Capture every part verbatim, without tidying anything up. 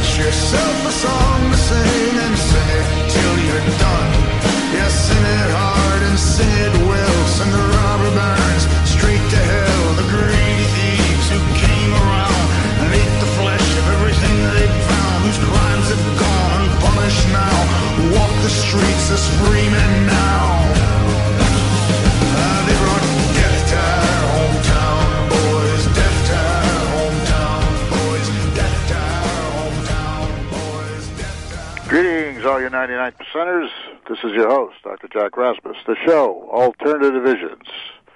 Get yourself a song to sing and sing it till you're done. Yeah, sing it hard and sing it well. Send the robber barons straight to hell. The greedy thieves who came around and ate the flesh of everything they found. Whose crimes have gone unpunished now. Walk the streets as free men now. Uh, they brought death to our hometown, boys. Death to our hometown, boys. Death to our hometown, boys. Death to our... Greetings, all you ninety-nine percenters. This is your host, Doctor Jack Rasmus. The show, Alternative Visions.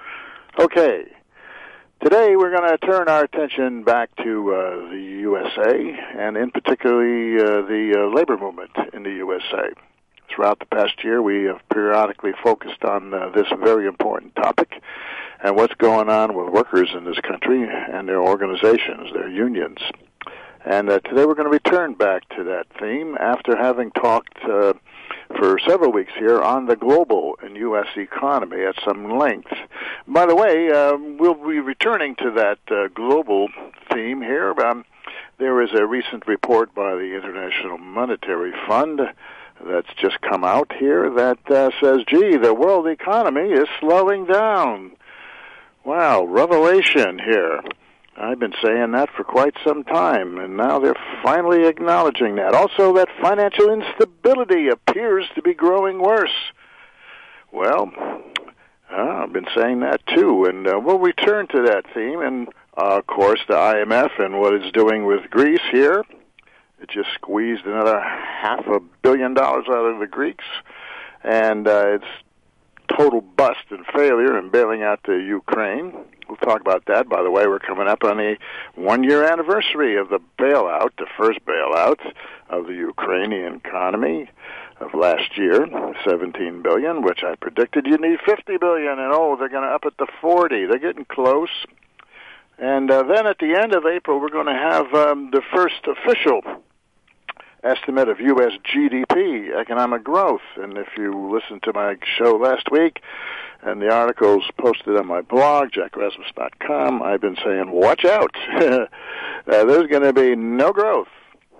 Okay, today we're going to turn our attention back to uh, the U S A, and in particularly uh, the uh, labor movement in the U S A. Throughout the past year, we have periodically focused on uh, this very important topic and what's going on with workers in this country and their organizations, their unions. And uh, today we're going to return back to that theme after having talked uh, for several weeks here on the global and U S economy at some length. By the way, um, we'll be returning to that uh, global theme here. Um, there is a recent report by the International Monetary Fund that's just come out here that uh, says, gee, the world economy is slowing down. Wow, revelation here. I've been saying that for quite some time, and now they're finally acknowledging that. Also, that financial instability appears to be growing worse. Well, uh, I've been saying that too, and uh, we'll return to that theme. And, uh, of course, the I M F and what it's doing with Greece here. It just squeezed another half a billion dollars out of the Greeks, and uh, it's total bust and failure in bailing out the Ukraine. We'll talk about that. By the way, we're coming up on the one-year anniversary of the bailout, the first bailout of the Ukrainian economy of last year, seventeen billion dollars, which I predicted you need fifty billion dollars, and oh, they're going to up it to forty. They're getting close. And uh, then at the end of April, we're going to have um, the first official estimate of U S G D P, economic growth. And if you listened to my show last week and the articles posted on my blog, jack rasmus dot com, I've been saying, watch out. uh, there's going to be no growth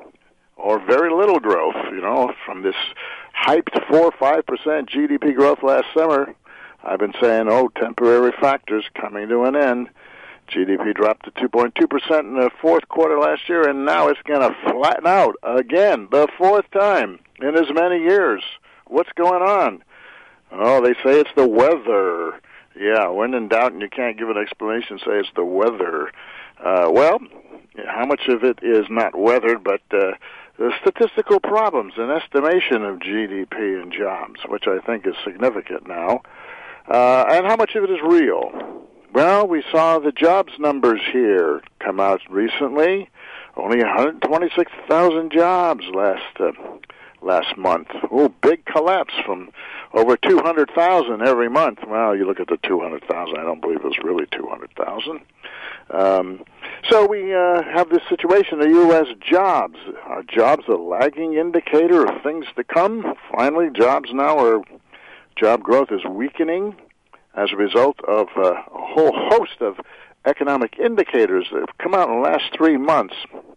or very little growth, you know, from this hyped four or five percent G D P growth last summer. I've been saying, oh, temporary factors coming to an end. G D P dropped to two point two percent in the fourth quarter last year, and now it's going to flatten out again, the fourth time in as many years. What's going on? Oh, they say it's the weather. Yeah, when in doubt and you can't give an explanation, say it's the weather. Uh, well, how much of it is not weather, but uh, the statistical problems and estimation of G D P and jobs, which I think is significant now, uh, and how much of it is real. Well, we saw the jobs numbers here come out recently. Only one hundred twenty-six thousand jobs last uh, last month. Oh, big collapse from over two hundred thousand every month. Well, you look at the two hundred thousand. I don't believe it was really two hundred thousand. Um, so we uh, have this situation, the U S jobs. Are jobs a lagging indicator of things to come? Finally, jobs now are, job growth is weakening as a result of uh, a whole host of economic indicators that have come out in the last three months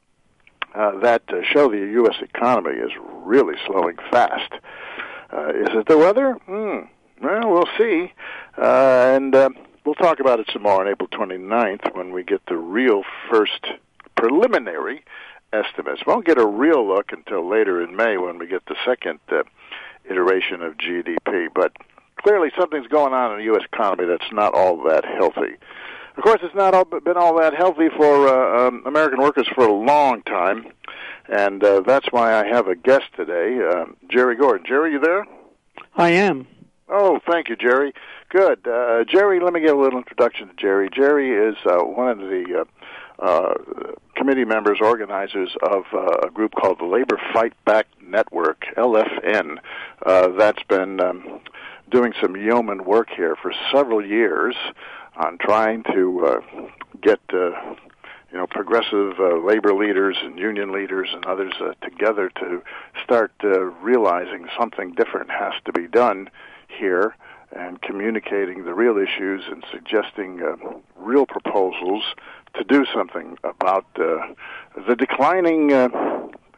uh, that uh, show the U S economy is really slowing fast. Uh, is it the weather? Hmm. Well, we'll see. Uh, and uh, we'll talk about it some more on April twenty-ninth when we get the real first preliminary estimates. We won't get a real look until later in May when we get the second uh, iteration of G D P. But clearly something's going on in the U S economy that's not all that healthy. Of course, it's not all, been all that healthy for uh, um, American workers for a long time, and uh, that's why I have a guest today, uh, Jerry Gordon. Jerry, you there? I am. Oh, thank you, Jerry. Good. Uh, Jerry, let me give a little introduction to Jerry. Jerry is uh, one of the uh, uh, committee members, organizers of uh, a group called the Labor Fight Back Network, L F N, uh, that's been um, doing some yeoman work here for several years on trying to uh, get uh, you know progressive uh, labor leaders and union leaders and others uh, together to start uh, realizing something different has to be done here and communicating the real issues and suggesting uh, real proposals to do something about uh, the declining uh,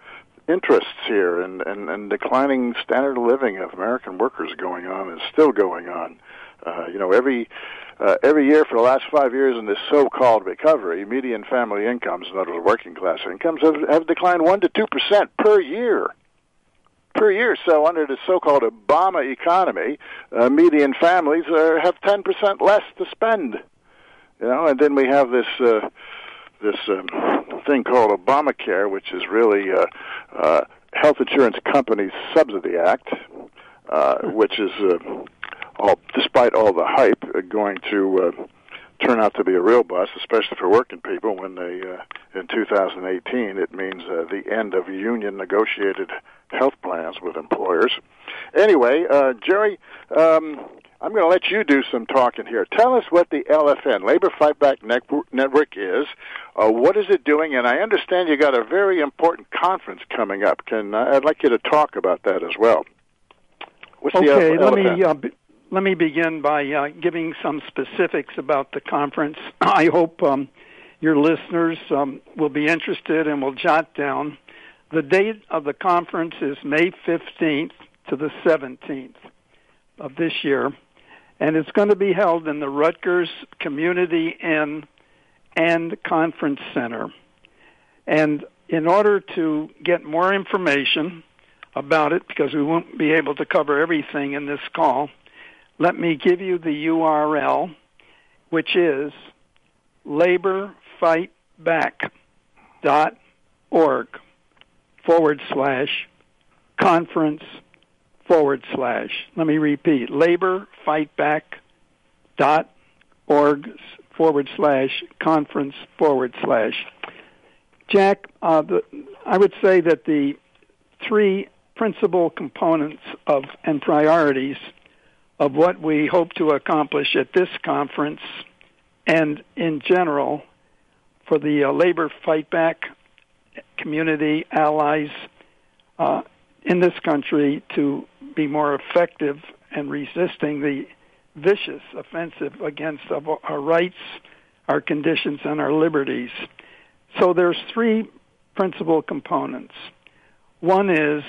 interests here, and, and, and declining standard of living of American workers going on, is still going on. Uh, you know, every uh, every year for the last five years in this so-called recovery, median family incomes, in other words, working class incomes, have, have declined one to two percent per year. Per year. So under the so-called Obama economy, uh, median families uh, have ten percent less to spend. You know, and then we have this uh, this um, thing called Obamacare, which is really uh, uh, Health Insurance Companies Subsidy Act, uh, which is, uh, all, despite all the hype, uh, going to uh, turn out to be a real bust, especially for working people. When they, uh, in two thousand eighteen, it means uh, the end of union negotiated health plans with employers. Anyway, uh, Jerry, um, I'm going to let you do some talking here. Tell us what the L F N, Labor Fight Back Network, is. Uh, what is it doing? And I understand you got a very important conference coming up. Can uh, I'd like you to talk about that as well. What's okay, the L F N? let me uh, be, let me begin by uh, giving some specifics about the conference. I hope um, your listeners um, will be interested and will jot down. The date of the conference is May fifteenth to the seventeenth of this year, and it's going to be held in the Rutgers Community Inn and Conference Center. And in order to get more information about it, because we won't be able to cover everything in this call, let me give you the U R L, which is laborfightback.org forward slash conference forward slash. Let me repeat, laborfightback.org forward slash conference forward slash. Jack, uh, the, I would say that the three principal components of and priorities of what we hope to accomplish at this conference and in general for the uh, Labor Fight Back community allies uh, in this country to be more effective in resisting the vicious offensive against our rights, our conditions, and our liberties. So there's three principal components. One is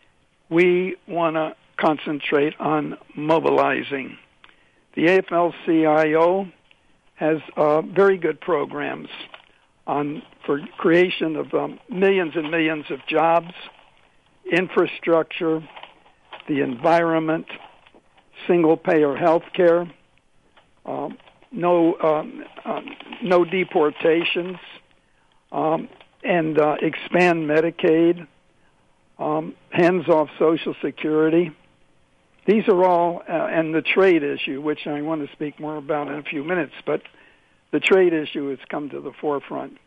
we want to concentrate on mobilizing. The A F L C I O has uh, very good programs on for creation of um, millions and millions of jobs, infrastructure, the environment, single-payer health care, um, no um, uh, no deportations, um, and uh, expand Medicaid, um, hands-off Social Security. These are all, uh, and the trade issue, which I want to speak more about in a few minutes, but the trade issue has come to the forefront.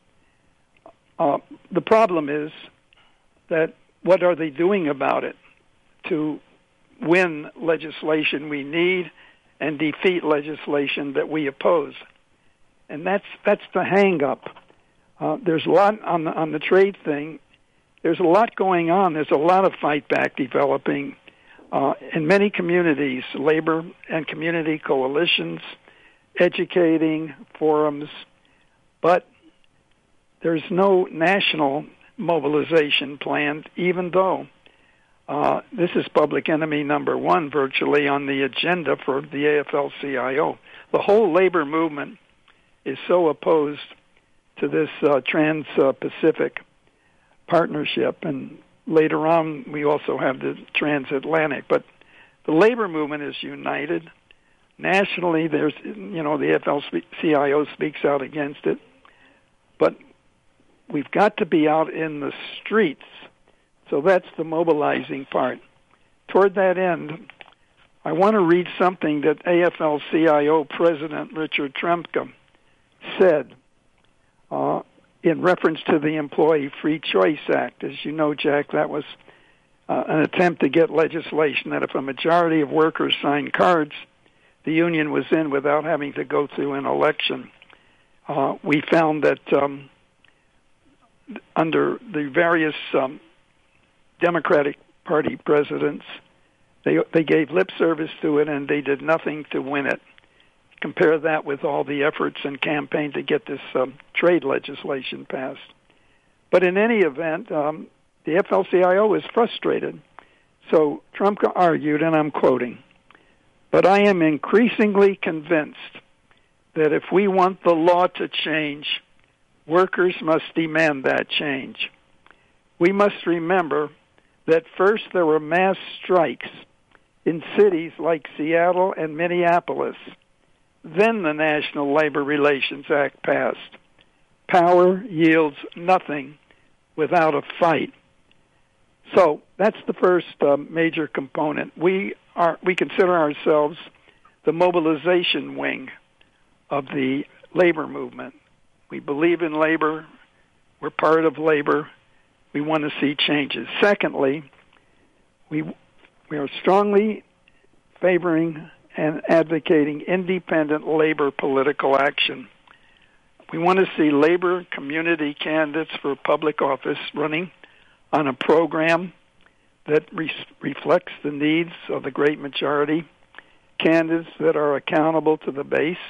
Uh, the problem is that what are they doing about it to win legislation we need and defeat legislation that we oppose? And that's that's the hang-up. Uh, there's a lot on the, on the trade thing. There's a lot going on. There's a lot of fight back developing uh, in many communities, labor and community coalitions, educating forums, but there's no national mobilization planned, even though uh, this is public enemy number one virtually on the agenda for the A F L C I O. The whole labor movement is so opposed to this uh, Trans-Pacific partnership, and later on we also have the transatlantic. But the labor movement is united. Nationally, there's, you know, the A F L C I O speaks out against it, but we've got to be out in the streets. So that's the mobilizing part. Toward that end, I want to read something that A F L C I O President Richard Trumka said uh, in reference to the Employee Free Choice Act. As you know, Jack, that was uh, an attempt to get legislation that if a majority of workers signed cards, the union was in without having to go through an election. Uh, we found that um, under the various um, Democratic Party presidents, they they gave lip service to it and they did nothing to win it. Compare that with all the efforts and campaign to get this um, trade legislation passed. But in any event, um, the A F L C I O is frustrated. So Trump argued, and I'm quoting, "But I am increasingly convinced that if we want the law to change, workers must demand that change. We must remember that first there were mass strikes in cities like Seattle and Minneapolis. Then the National Labor Relations Act passed. Power yields nothing without a fight." So that's the first uh, major component. We are we consider ourselves the mobilization wing of the labor movement. We believe in labor. We're part of labor. We want to see changes. Secondly, we we are strongly favoring and advocating independent labor political action. We want to see labor community candidates for public office running on a program that re- reflects the needs of the great majority, candidates that are accountable to the base,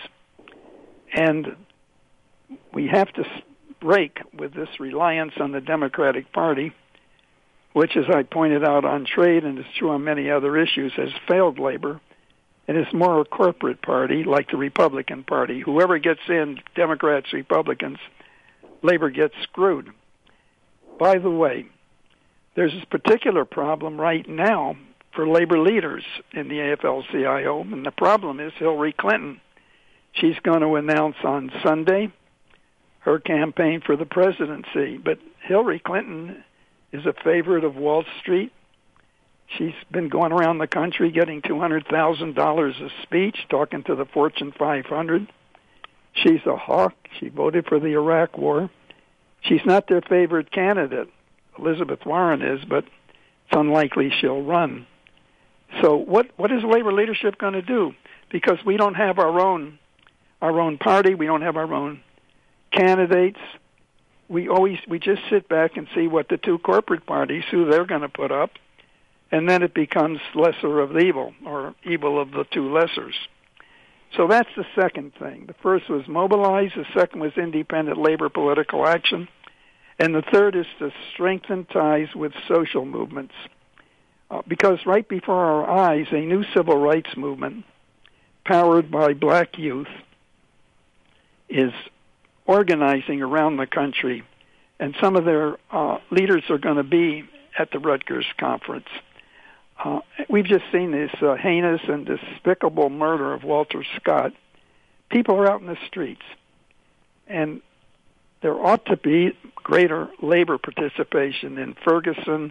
and we have to break with this reliance on the Democratic Party, which, as I pointed out on trade and is true on many other issues, has failed labor, and is more a corporate party like the Republican Party. Whoever gets in, Democrats, Republicans, labor gets screwed. By the way, there's this particular problem right now for labor leaders in the A F L C I O, and the problem is Hillary Clinton. She's going to announce on Sunday her campaign for the presidency, but Hillary Clinton is a favorite of Wall Street. She's been going around the country getting two hundred thousand dollars a speech, talking to the Fortune five hundred. She's a hawk. She voted for the Iraq War. She's not their favorite candidate. Elizabeth Warren is, but it's unlikely she'll run. So what what is labor leadership going to do? Because we don't have our own our own party, we don't have our own candidates. We always we just sit back and see what the two corporate parties, who they're going to put up, and then it becomes lesser of evil, or evil of the two lessers. So that's the second thing. The first was mobilize, the second was independent labor political action, and the third is to strengthen ties with social movements. Uh, because right before our eyes, a new civil rights movement, powered by black youth, is organizing around the country, and some of their uh, leaders are going to be at the Rutgers conference. Uh, we've just seen this uh, heinous and despicable murder of Walter Scott. People are out in the streets, and there ought to be greater labor participation in Ferguson,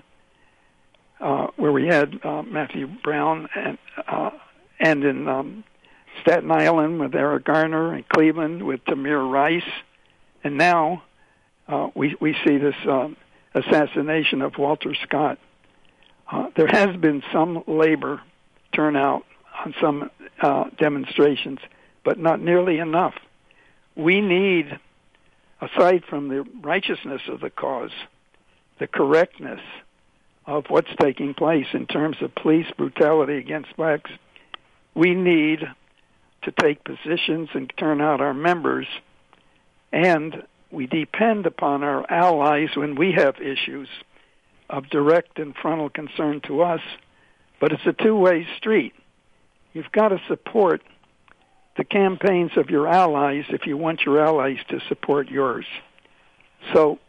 uh, where we had uh, Matthew Brown, and uh, and in um, Staten Island with Eric Garner, and Cleveland with Tamir Rice, and now uh, we we see this um, assassination of Walter Scott. Uh, there has been some labor turnout on some uh, demonstrations, but not nearly enough. We need, aside from the righteousness of the cause, the correctness of what's taking place in terms of police brutality against blacks. We need to take positions and turn out our members, and we depend upon our allies when we have issues of direct and frontal concern to us, but it's a two-way street. You've got to support the campaigns of your allies if you want your allies to support yours. So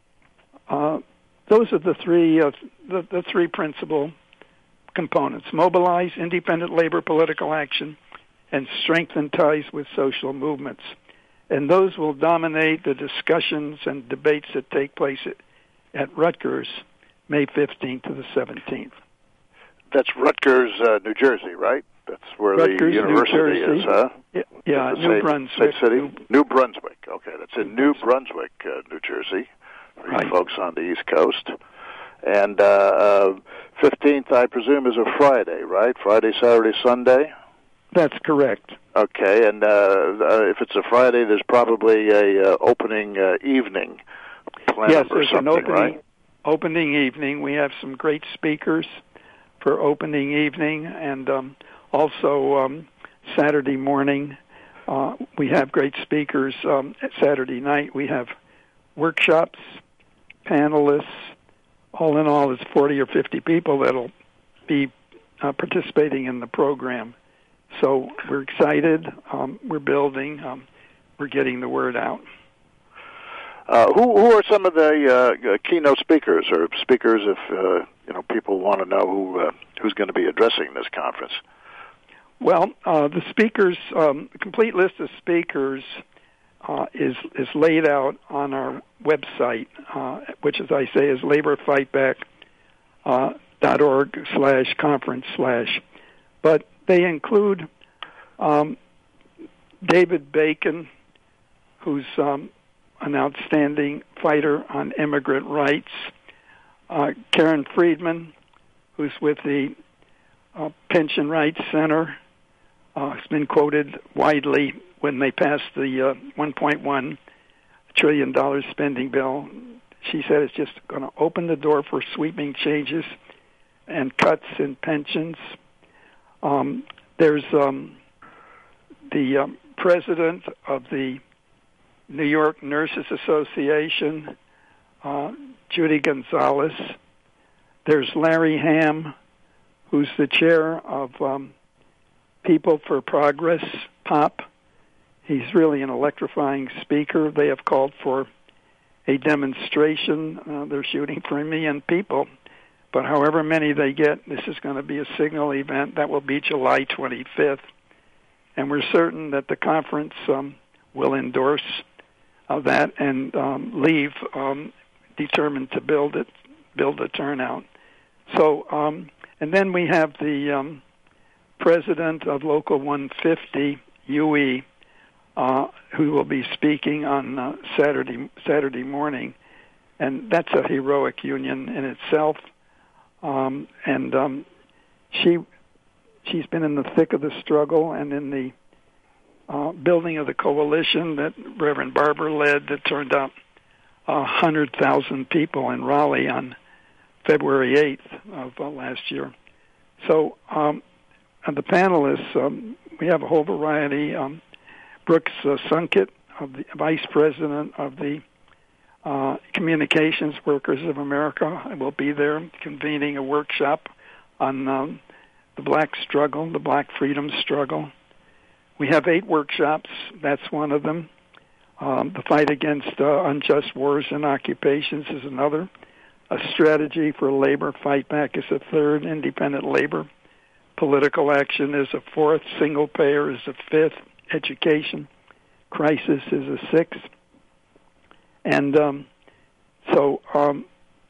uh, those are the three uh, the, the three principal components: mobilize, independent labor political action, and strengthen ties with social movements. And those will dominate the discussions and debates that take place at, at Rutgers May fifteenth to the seventeenth. That's Rutgers, uh, New Jersey, right? That's where Rutgers, the university is, huh? Yeah, yeah New same, Brunswick. Same city? New, New Brunswick. Okay, that's in New Brunswick, uh, New Jersey, for you right. folks on the East Coast. And uh, uh, fifteenth, I presume, is a Friday, right? Friday, Saturday, Sunday? That's correct. Okay, and uh, uh, if it's a Friday, there's probably a uh, opening uh, evening planned yes, or there's something, an opening, right? opening evening. We have some great speakers for opening evening, and um, also um, Saturday morning. Uh, we have great speakers. Um, Saturday night we have workshops, panelists, all in all, it's forty or fifty people that'll be uh, participating in the program. So we're excited. Um, we're building. Um, we're getting the word out. Uh, who, who are some of the uh, keynote speakers or speakers if uh, you know people want to know who uh, who's going to be addressing this conference? Well, uh, the speakers, um, the complete list of speakers uh, is is laid out on our website, uh, which, as I say, is laborfightback dot org slash conference slash. But they include um, David Bacon, who's um, an outstanding fighter on immigrant rights, uh, Karen Friedman, who's with the uh, Pension Rights Center. Uh, it's been quoted widely when they passed the uh, one point one trillion dollars spending bill. She said it's just going to open the door for sweeping changes and cuts in pensions. Um, there's um, the um, president of the New York Nurses Association, uh, Judy Gonzalez. There's Larry Ham, who's the chair of um, People for Progress, POP. He's really an electrifying speaker. They have called for a demonstration. Uh, they're shooting for a million people. But however many they get, this is going to be a signal event. That will be July twenty-fifth. And we're certain that the conference um, will endorse uh, that and um, leave um, determined to build it, build a turnout. So, um, and then we have the um, president of Local one fifty, U E, uh, who will be speaking on uh, Saturday Saturday morning. And that's a heroic union in itself. Um, and um, she she's been in the thick of the struggle and in the uh, building of the coalition that Reverend Barber led that turned out one hundred thousand people in Raleigh on February eighth of uh, last year. So um, and the panelists, um, we have a whole variety. Um, Brooks uh, Sunkett, of the vice president of the Uh, Communications Workers of America, will be there convening a workshop on um, the black struggle, the black freedom struggle. We have eight workshops. That's one of them. Um, the fight against uh, unjust wars and occupations is another. A strategy for labor fight back is a third. Independent labor. Political action is a fourth. Single payer is a fifth. Education crisis is a sixth. And um, so, um,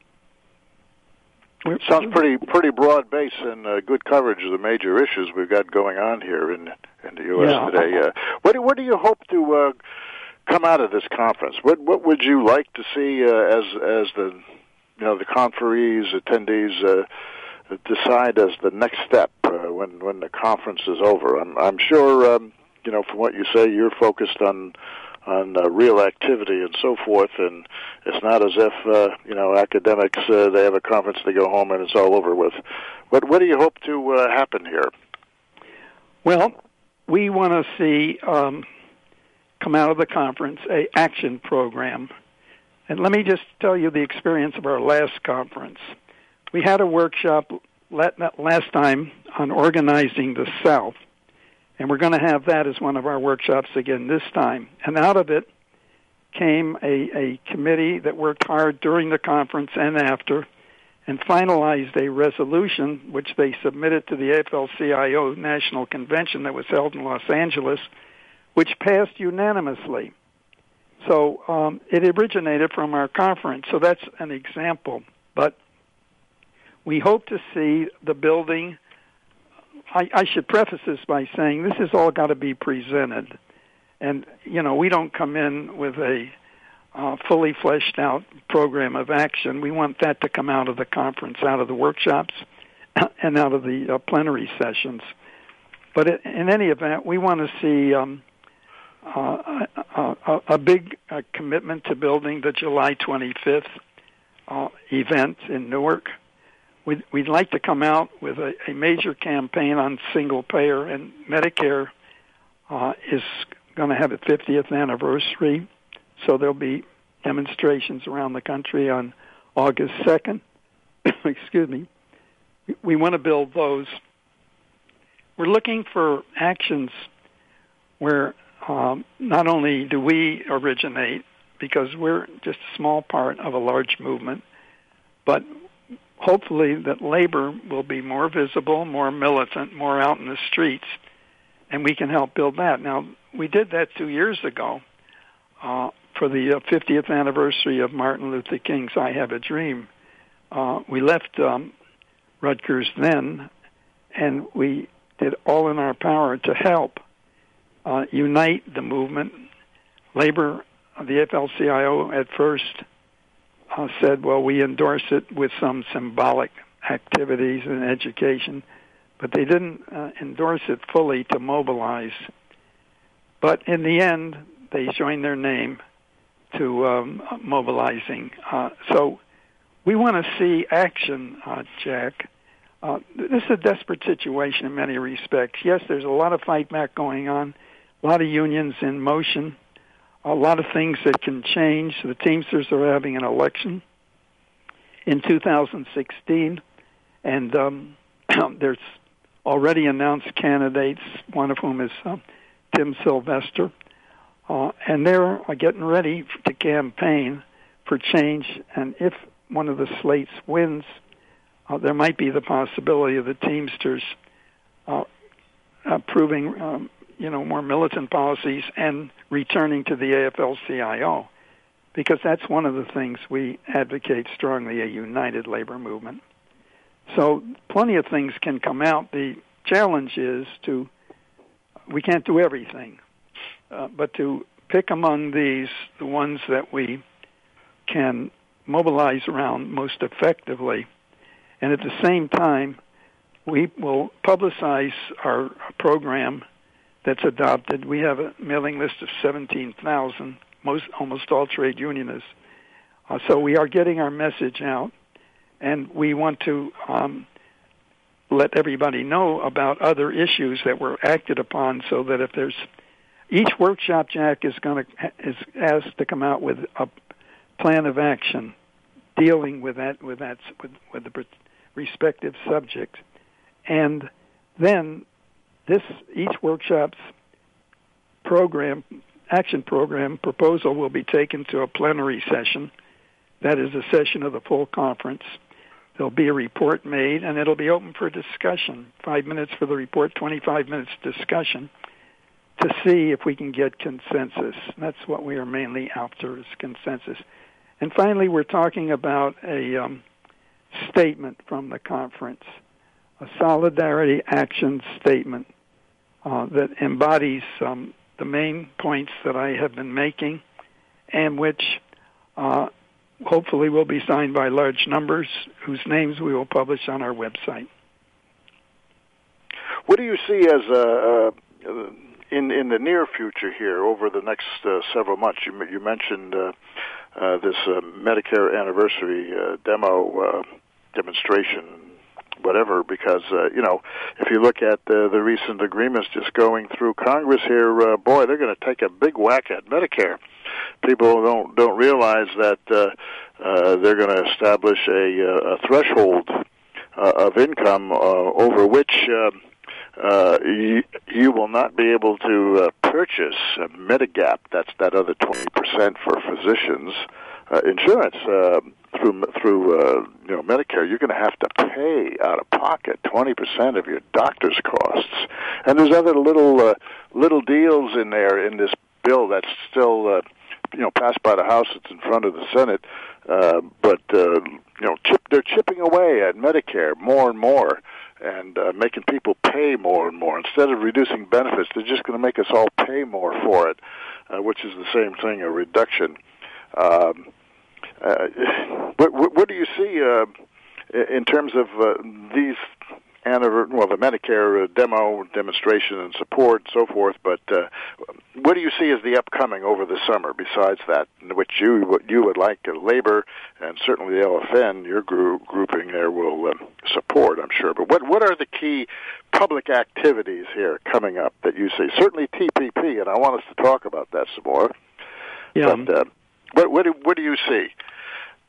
sounds pretty pretty broad base and uh, good coverage of the major issues we've got going on here in in the U S yeah. today. Uh, what do, what do you hope to uh, come out of this conference? What what would you like to see uh, as as the you know the conferees attendees uh, decide as the next step uh, when when the conference is over? I'm I'm sure um, you know from what you say you're focused on. on uh, real activity and so forth, and it's not as if, uh, you know, academics, uh, they have a conference, they go home, and it's all over with. What, what do you hope to uh, happen here? Well, we want to see um, come out of the conference a action program. And let me just tell you the experience of our last conference. We had a workshop last time on organizing the South. And we're going to have that as one of our workshops again this time. And out of it came a, a committee that worked hard during the conference and after and finalized a resolution which they submitted to the A F L C I O National Convention that was held in Los Angeles, which passed unanimously. So um, it originated from our conference. So that's an example. But we hope to see the building. I, I should preface this by saying this has all got to be presented. And, you know, we don't come in with a uh, fully fleshed out program of action. We want that to come out of the conference, out of the workshops, and out of the uh, plenary sessions. But it, in any event, we want to see um, uh, a, a, a big uh, commitment to building the July twenty-fifth uh, event in Newark. We'd, we'd like to come out with a, a major campaign on single payer, and Medicare uh, is going to have its fiftieth anniversary, so there'll be demonstrations around the country on August second. excuse me, we want to build those. We're looking for actions where um, not only do we originate, because we're just a small part of a large movement, but hopefully that labor will be more visible, more militant, more out in the streets, and we can help build that. Now, we did that two years ago uh, for the fiftieth anniversary of Martin Luther King's I Have a Dream. Uh, we left um, Rutgers then, and we did all in our power to help uh, unite the movement. Labor, the F L C I O at first uh, said, well, we endorse it with some symbolic activities and education, but they didn't uh, endorse it fully to mobilize. But in the end, they joined their name to um, mobilizing. Uh, so we want to see action, uh, Jack. Uh, this is a desperate situation in many respects. Yes, there's a lot of fight back going on, a lot of unions in motion, a lot of things that can change. The Teamsters are having an election in two thousand sixteen, and um, there's already announced candidates, one of whom is uh, Tim Sylvester, uh, and they're getting ready to campaign for change. And if one of the slates wins, uh, there might be the possibility of the Teamsters uh, approving, um, you know, more militant policies and returning to the A F L C I O, because that's one of the things we advocate strongly, a united labor movement. So plenty of things can come out. The challenge is to, we can't do everything, uh, but to pick among these the ones that we can mobilize around most effectively. And at the same time, we will publicize our program that's adopted. We have a mailing list of seventeen thousand, most almost all trade unionists. Uh, so we are getting our message out, and we want to um, let everybody know about other issues that were acted upon, so that if there's each workshop, Jack is going to is asked to come out with a plan of action dealing with that with that with, with the respective subject, and then this each workshop's program action program proposal will be taken to a plenary session. That is a session of the full conference. There'll be a report made, and it'll be open for discussion. Five minutes for the report, twenty-five minutes discussion, to see if we can get consensus. That's what we are mainly after, is consensus. And finally, we're talking about a um, statement from the conference, a solidarity action statement uh, that embodies um, the main points that I have been making, and which uh, hopefully will be signed by large numbers, whose names we will publish on our website. What do you see as a, uh, in in the near future here over the next uh, several months? You, you mentioned uh, uh, this uh, Medicare anniversary uh, demo uh, demonstration, whatever, because, uh, you know, if you look at uh, the recent agreements just going through Congress here, uh, boy, they're going to take a big whack at Medicare. People don't don't realize that uh, uh, they're going to establish a, a threshold uh, of income uh, over which uh, uh, you, you will not be able to uh, purchase a Medigap. That's that other twenty percent for physicians uh, insurance uh, through through uh, you know Medicare. You're going to have to pay out of pocket twenty percent of your doctor's costs, and there's other little uh, little deals in there in this bill that's still uh, you know passed by the House. It's in front of the Senate, uh, but uh, you know chip, they're chipping away at Medicare more and more, and uh, making people pay more and more. Instead of reducing benefits, they're just going to make us all pay more for it, uh, which is the same thing, a reduction. Um, uh, what, what do you see uh, in terms of uh, these, well, the Medicare demo, demonstration, and support, and so forth, but uh, what do you see as the upcoming over the summer besides that, which you what you would like uh, labor, and certainly the L F N, your group, grouping there, will uh, support, I'm sure. But what what are the key public activities here coming up that you see? Certainly T P P, and I want us to talk about that some more. Yeah. But uh, what, what, do, what do you see?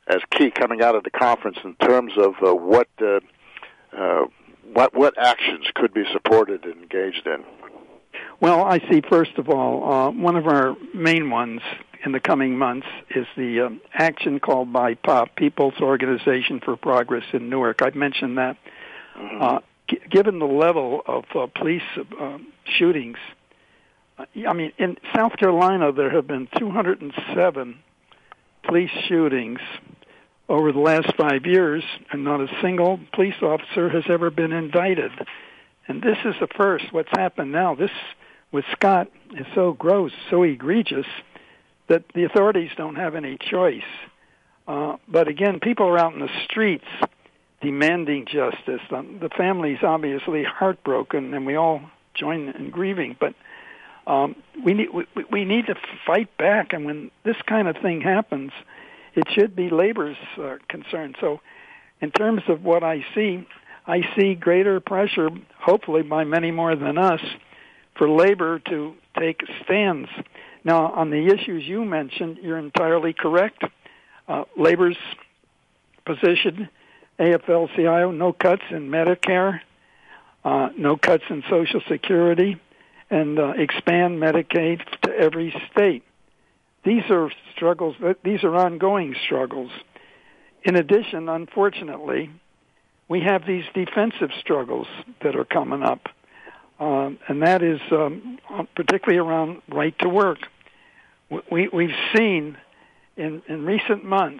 as key coming out of the conference in terms of uh, what uh, uh, what what actions could be supported and engaged in? Well, I see, first of all, uh, one of our main ones in the coming months is the um, action called by P O P, People's Organization for Progress in Newark. I've mentioned that. Mm-hmm. Uh, g- given the level of uh, police uh, shootings, uh, I mean, in South Carolina, there have been two hundred seven police shootings over the last five years, and not a single police officer has ever been indicted. And this is the first. What's happened now, this with Scott is so gross, so egregious, that the authorities don't have any choice. Uh, but again, people are out in the streets demanding justice. Um, the family's obviously heartbroken, and we all join in grieving. But um, we need we, we need to fight back. And when this kind of thing happens, it should be labor's uh, concern. So, in terms of what I see, I see greater pressure, hopefully by many more than us, for labor to take stands. Now, on the issues you mentioned, you're entirely correct. Uh, labor's position, A F L C I O, no cuts in Medicare, uh, no cuts in Social Security, and uh, expand Medicaid to every state. These are struggles, these are ongoing struggles. In addition, unfortunately, we have these defensive struggles that are coming up, uh, and that is um, particularly around right to work. We, we've seen in, in recent months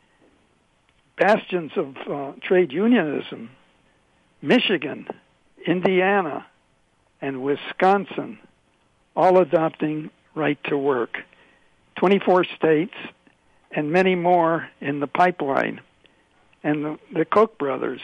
bastions of uh, trade unionism, Michigan, Indiana, and Wisconsin, all adopting right to work. twenty-four states and many more in the pipeline. And the, the Koch brothers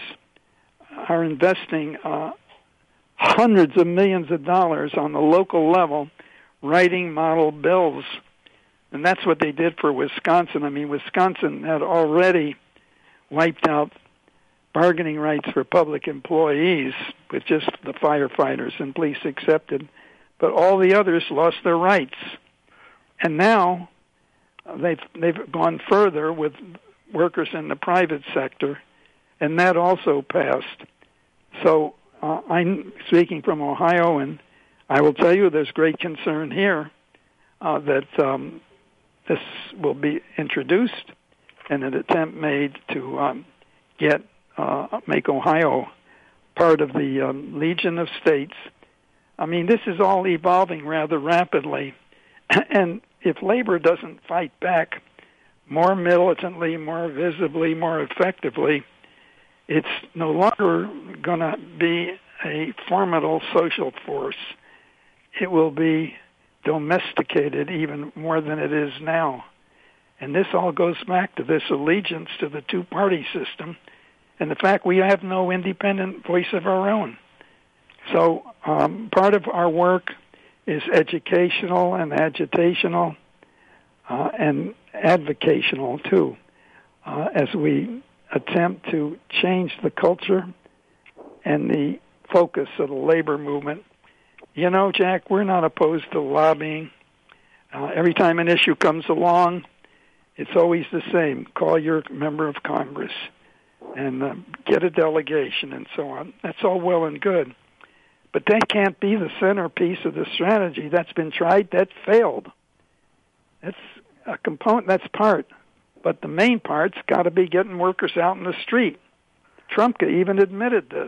are investing uh, hundreds of millions of dollars on the local level writing model bills. And that's what they did for Wisconsin. I mean, Wisconsin had already wiped out bargaining rights for public employees with just the firefighters and police accepted. But all the others lost their rights. And now they've, they've gone further with workers in the private sector, and that also passed. So uh, I'm speaking from Ohio, and I will tell you there's great concern here uh, that um, this will be introduced and an attempt made to um, get uh, make Ohio part of the um, Legion of States. I mean, this is all evolving rather rapidly, and if labor doesn't fight back more militantly, more visibly, more effectively, it's no longer going to be a formidable social force. It will be domesticated even more than it is now. And this all goes back to this allegiance to the two-party system and the fact we have no independent voice of our own. So um, part of our work is educational and agitational uh, and advocational, too, uh, as we attempt to change the culture and the focus of the labor movement. You know, Jack, we're not opposed to lobbying. Uh, every time an issue comes along, it's always the same. Call your member of Congress and uh, get a delegation and so on. That's all well and good. But that can't be the centerpiece of the strategy. That's been tried. That failed. That's a component. That's part. But the main part's got to be getting workers out in the street. Trumka even admitted this.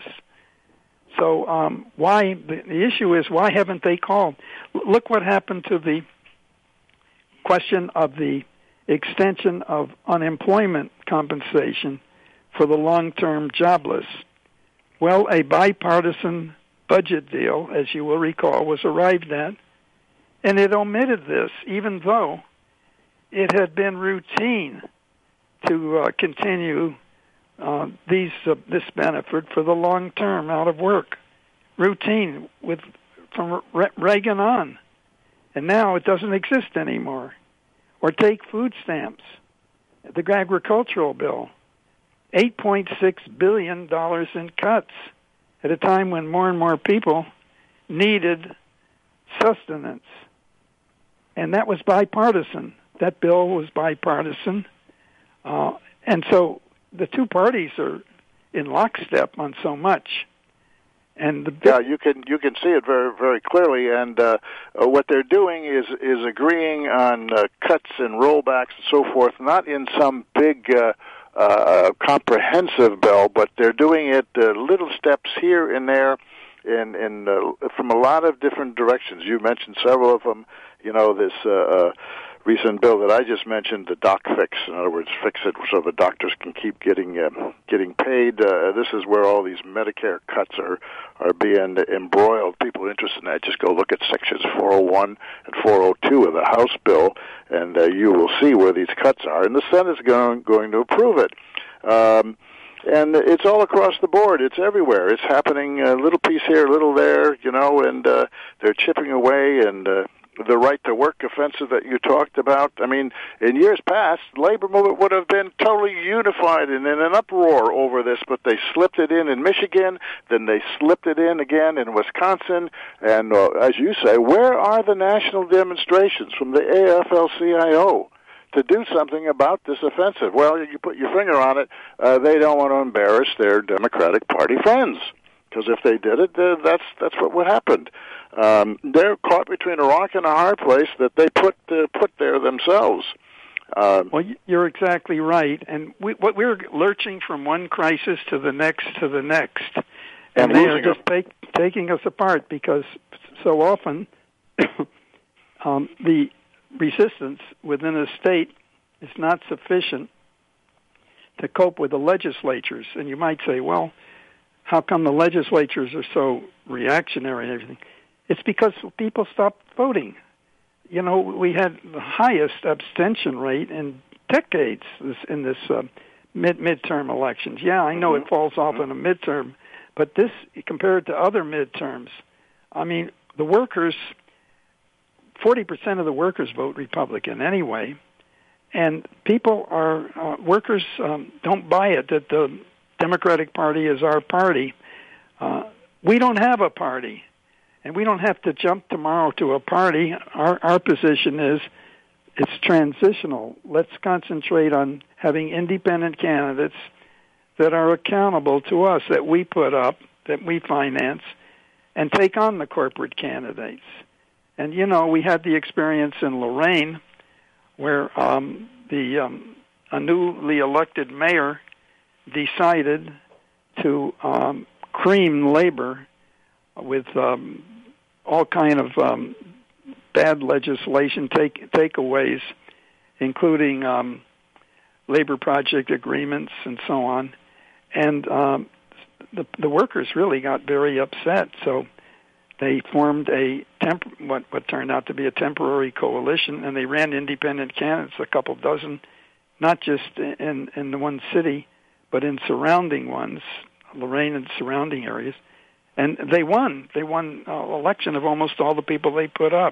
So um, why the, the issue is, why haven't they called? Look what happened to the question of the extension of unemployment compensation for the long-term jobless. Well, a bipartisan budget deal, as you will recall, was arrived at, and it omitted this, even though it had been routine to uh, continue uh, these uh, this benefit for the long term out of work, routine with from Re- Reagan on, and now it doesn't exist anymore. Or take food stamps, the agricultural bill, eight point six billion dollars in cuts at a time when more and more people needed sustenance. And that was bipartisan. That bill was bipartisan. Uh, and so the two parties are in lockstep on so much. And the big... yeah, you can you can see it very very clearly, and uh, uh, what they're doing is is agreeing on uh, cuts and rollbacks and so forth, not in some big uh, uh, comprehensive bill, but they're doing it uh, little steps here and there, in in uh, from a lot of different directions. You mentioned several of them. You know, this uh, uh, recent bill that I just mentioned, the doc fix. In other words, fix it so the doctors can keep getting uh, getting paid. Uh, this is where all these Medicare cuts are are being embroiled. People interested in that, just go look at sections four oh one and four oh two of the House bill, and uh, you will see where these cuts are. And the Senate's going going to approve it. Um, And it's all across the board. It's everywhere. It's happening a little piece here, a little there, you know, and uh, they're chipping away. And uh, the right-to-work offensive that you talked about, I mean, in years past, the labor movement would have been totally unified and in an uproar over this, but they slipped it in in Michigan, then they slipped it in again in Wisconsin. And uh, as you say, where are the national demonstrations from the A F L C I O? To do something about this offensive? Well, you put your finger on it. Uh, they don't want to embarrass their Democratic Party friends, because if they did it, uh, that's that's what would happen. Um, they're caught between a rock and a hard place that they put uh, put there themselves. Um, well, you're exactly right, and we, what we're lurching from one crisis to the next to the next, and, and they are just take, taking us apart because so often um, the resistance within a state is not sufficient to cope with the legislatures. And you might say, well, how come the legislatures are so reactionary and everything? It's because people stopped voting. You know, we had the highest abstention rate in decades in this uh, mid midterm elections. Yeah, I know it falls off in a midterm, but this, compared to other midterms, I mean, the workers... forty percent of the workers vote Republican anyway, and people are, uh, workers um, don't buy it that the Democratic Party is our party. Uh, we don't have a party, and we don't have to jump tomorrow to a party. Our, our position is it's transitional. Let's concentrate on having independent candidates that are accountable to us, that we put up, that we finance, and take on the corporate candidates. And, you know, we had the experience in Lorraine where um, the um, a newly elected mayor decided to um, cream labor with um, all kind of um, bad legislation, take takeaways, including um, labor project agreements and so on. And um, the, the workers really got very upset, so they formed a temp- what, what turned out to be a temporary coalition, and they ran independent candidates, a couple dozen, not just in, in the one city, but in surrounding ones, Lorraine and surrounding areas. And they won. They won an election of almost all the people they put up.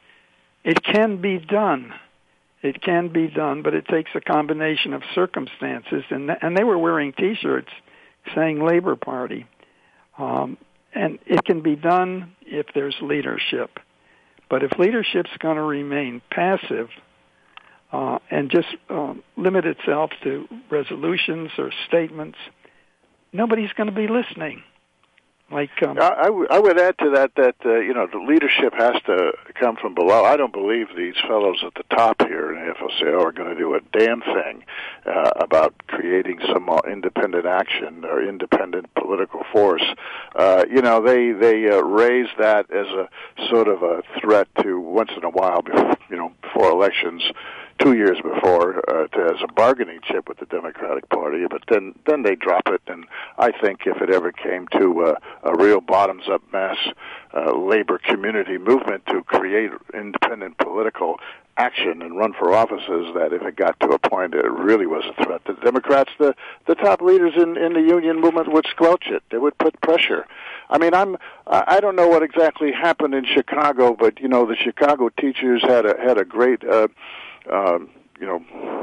It can be done. It can be done, but it takes a combination of circumstances. And, and they were wearing T-shirts saying Labor Party. Um, And it can be done if there's leadership. But if leadership's going to remain passive uh, and just uh, limit itself to resolutions or statements, nobody's going to be listening. Like um, I, I, w- I would add to that that uh, you know the leadership has to come from below. I don't believe these fellows at the top here in the A F L C I O are going to do a damn thing uh, about creating some uh, independent action or independent political force. Uh, you know, they they uh, raise that as a sort of a threat to once in a while, before, you know, before elections. Two years before, uh, to, as a bargaining chip with the Democratic Party, but then then they drop it. And I think if it ever came to uh, a real bottoms-up mass uh, labor community movement to create independent political action and run for offices, that if it got to a point it really was a threat to the Democrats, the the top leaders in, in the union movement would squelch it. They would put pressure. I mean, I'm I don't know what exactly happened in Chicago, but you know, the Chicago teachers had a had a great. Uh, Um, you know,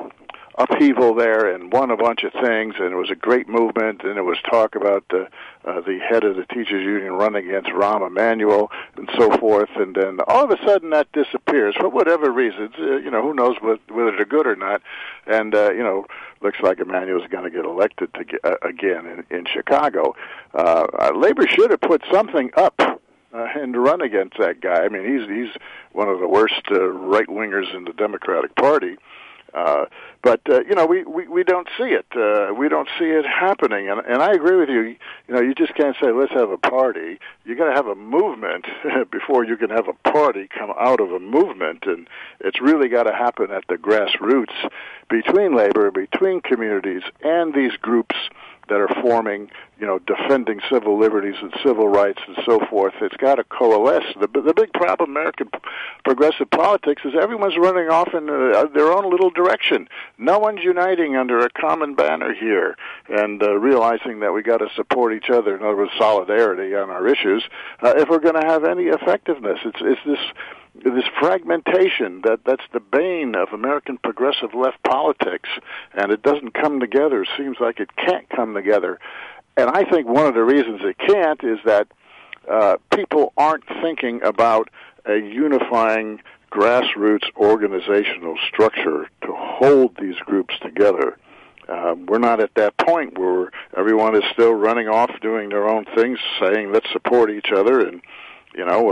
upheaval there and won a bunch of things, and it was a great movement, and it was talk about uh, uh, the head of the teachers union running against Rahm Emanuel and so forth, and then all of a sudden that disappears for whatever reasons. Uh, you know, who knows what, whether they're good or not, and, uh, you know, looks like Emanuel's going to get elected to get, uh, again in, in Chicago. Uh, uh, Labor should have put something up Uh, and to run against that guy. I mean, he's he's one of the worst uh, right-wingers in the Democratic Party. Uh, but, uh, you know, we, we, we don't see it. Uh, we don't see it happening. And, and I agree with you. You know, you just can't say, let's have a party. You got to have a movement before you can have a party come out of a movement. And it's really got to happen at the grassroots between labor, between communities, and these groups that are forming, you know, defending civil liberties and civil rights and so forth. It's got to coalesce. The, the big problem in American progressive politics is everyone's running off in uh, their own little direction. No one's uniting under a common banner here and uh, realizing that we got to support each other, in other words, solidarity on our issues, uh, if we're going to have any effectiveness. It's, it's this this fragmentation that that's the bane of American progressive left politics, and it doesn't come together. It seems like it can't come together. And I think one of the reasons it can't is that uh, people aren't thinking about a unifying grassroots organizational structure to hold these groups together. Uh, we're not at that point where everyone is still running off doing their own things, saying let's support each other, and you know,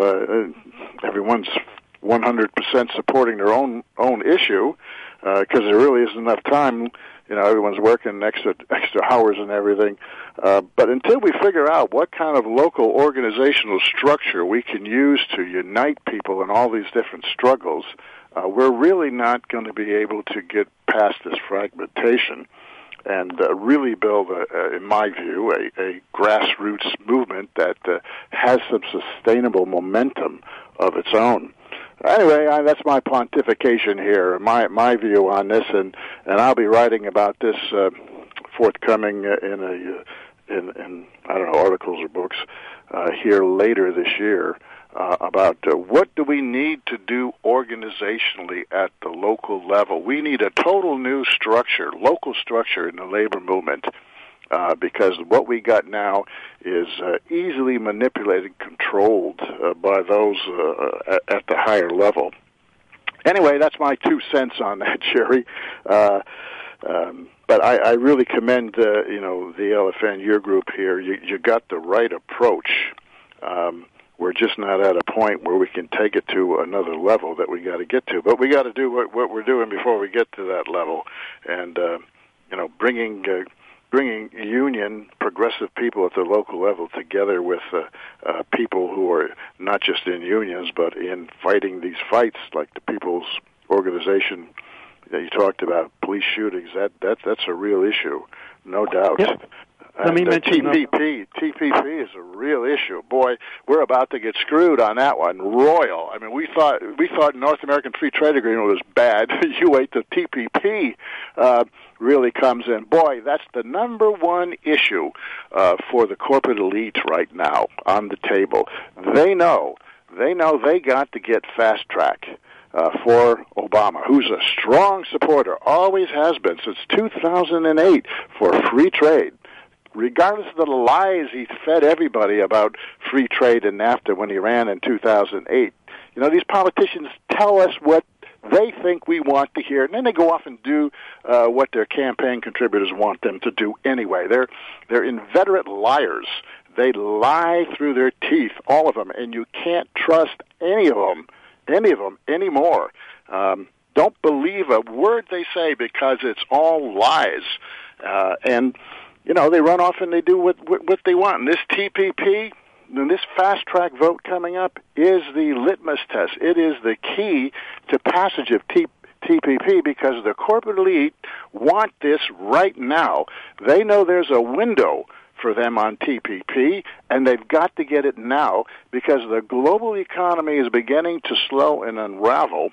uh, everyone's one hundred percent supporting their own own issue because uh, there really isn't enough time. You know, everyone's working extra extra hours and everything. Uh, but until we figure out what kind of local organizational structure we can use to unite people in all these different struggles, uh, we're really not going to be able to get past this fragmentation and uh, really build, a, a, in my view, a, a grassroots movement that uh, has some sustainable momentum of its own. Anyway, I, that's my pontification here, my my view on this, and, and I'll be writing about this uh, forthcoming in a in, in I don't know articles or books uh, here later this year uh, about uh, what do we need to do organizationally at the local level. We need a total new structure, local structure in the labor movement. Uh, because what we got now is uh, easily manipulated and controlled uh, by those uh, at, at the higher level. Anyway, that's my two cents on that, Jerry. Uh, um, but I, I really commend, uh, you know, the L F N, your group here. You, you got the right approach. Um, we're just not at a point where we can take it to another level that we got to get to. But we got to do what, what we're doing before we get to that level. And, uh, you know, bringing... Uh, bringing union, progressive people at the local level together with uh, uh, people who are not just in unions but in fighting these fights, like the People's Organization that you talked about, police shootings. That that that's a real issue, no doubt. Yep. Let And me uh, mention T P P. T P P is a real issue. Boy, we're about to get screwed on that one. Royal. I mean, we thought we thought North American Free Trade Agreement was bad. You wait till T P P uh, really comes in. Boy, that's the number one issue uh, for the corporate elite right now on the table. They know. They know they got to get fast track. Uh, for Obama, who's a strong supporter, always has been since two thousand eight for free trade. Regardless of the lies he fed everybody about free trade and NAFTA when he ran in two thousand eight. You know, these politicians tell us what they think we want to hear, and then they go off and do uh, what their campaign contributors want them to do anyway. They're they're inveterate liars. They lie through their teeth, all of them, and you can't trust any of them, any of them anymore. Um, don't believe a word they say because it's all lies. Uh, and You know, they run off and they do what, what, what they want. And this T P P, and this fast-track vote coming up, is the litmus test. It is the key to passage of T P P because the corporate elite want this right now. They know there's a window for them on T P P, and they've got to get it now because the global economy is beginning to slow and unravel,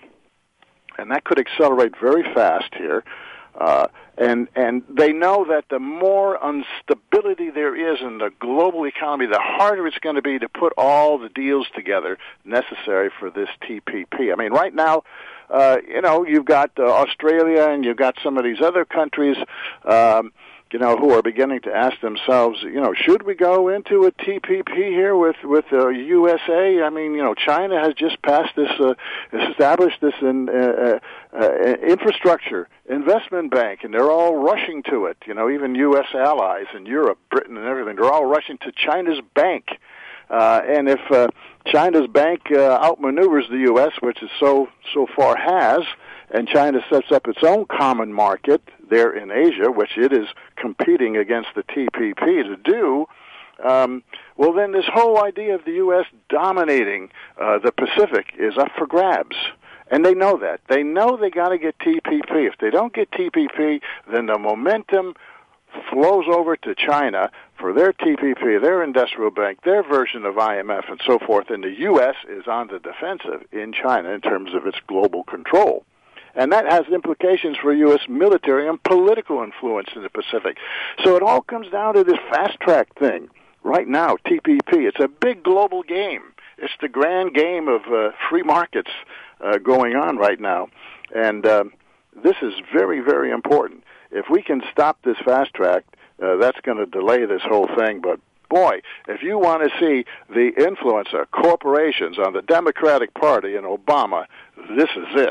and that could accelerate very fast here. Uh, and and they know that the more instability there is in the global economy, the harder it's going to be to put all the deals together necessary for this T P P. I mean, right now, uh, you know, you've got uh, Australia and you've got some of these other countries, um, you know, who are beginning to ask themselves, you know, should we go into a T P P here with with uh, U S A? I mean, you know, China has just passed this, uh, established this in, uh, uh, infrastructure investment bank, and they're all rushing to it. You know, even U S allies in Europe, Britain, and everything, they're all rushing to China's bank. Uh, and if uh, China's bank uh, outmaneuvers the U S, which it so so far has, and China sets up its own common market there in Asia, which it is competing against the T P P to do, um, well, then this whole idea of the U S dominating uh, the Pacific is up for grabs. And they know that. They know they got to get T P P. If they don't get T P P, then the momentum flows over to China for their T P P, their industrial bank, their version of I M F, and so forth. And the U S is on the defensive in China in terms of its global control. And that has implications for U S military and political influence in the Pacific. So it all comes down to this fast-track thing right now, T P P. It's a big global game. It's the grand game of uh, free markets uh, going on right now. And uh, this is very, very important. If we can stop this fast track, uh, that's going to delay this whole thing. But, boy, if you want to see the influence of corporations on the Democratic Party and Obama, this is it.